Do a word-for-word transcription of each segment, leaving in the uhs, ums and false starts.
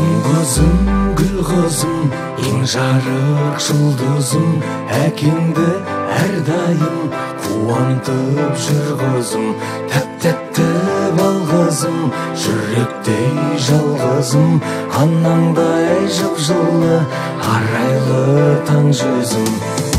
Күн гүл қызым, ең жарық жұлдызым, әкеңді әрдайым қуантып жүр қызым. Тәп-тәтті бал қызым, жүректей жалғызым, анаңдай жып-жылы, арайлы таң жүзім.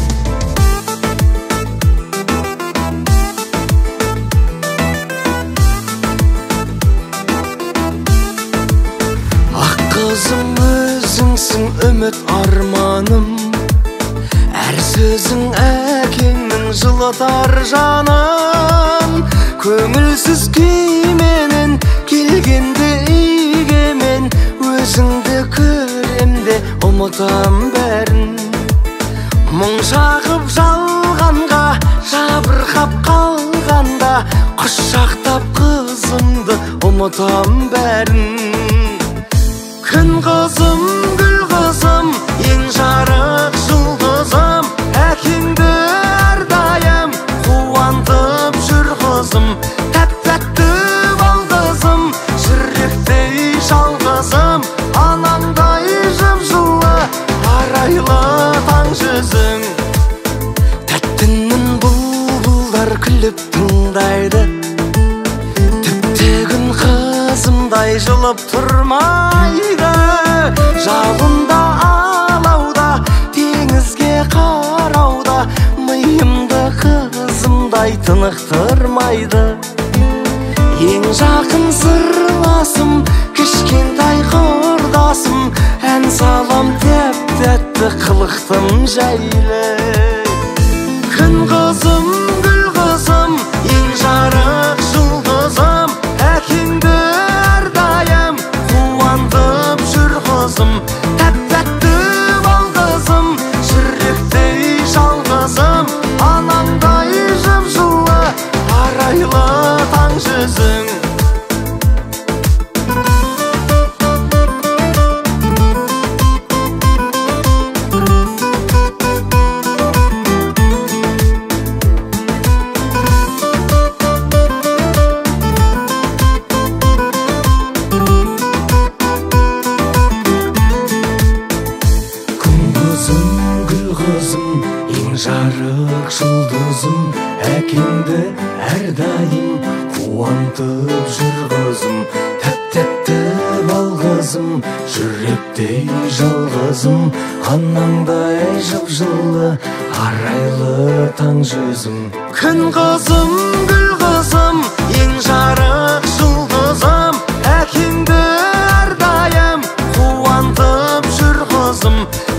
Қызым өзіңсің үміт арманым, әр сөзің әкеңнің жылытар жанын. Көңілсіз күйменен келгенде үйге мен, өзіңді көремде ұмытам бәрін. Мұң шағып жалғанға жабырқап қалғанда, құшақтап қызымды ұмытам бәрін. Күн қызым, гүл қызым, ең жарық жұлдызым, әкеңді әрдайым қуантып жүр қызым. Тәп-тәтті бал қызым, жүректей жалғызым, анаңдай жып-жылы, арайлы таң жүзің. Тәттінің бұлбұлдар күліп тыңдайды, тіпті күн қызымдай жылып тұрмайды. Жалында алауда, теңізге қарауда, миымды қызымдай тынықтырмайды. Ең жақын сырласым, кішкентай құрдасым, ән салам тәп-тәтті қылықтым жайлы. Күн қызым, гүл қызым, ең жарық жұлдызым, әкеңді әрдайым қуантып жүр қызым. Тәп-тәтті бал қызым, жүректей жалғызым, анаңдай жып-жылы, арайлы таң жүзің. Ең жарық жұлдызым, әкеңді әрдайым қуантып жүр қызым. Тәп-тәтті бал қызым, жүректей жалғызым, анаңдай жып-жылы, арайлы таң жүзім. Күн қызым, гүл қызым, ең жарық жұлдызым, әкеңді әрдайым қуантып жүр қызым.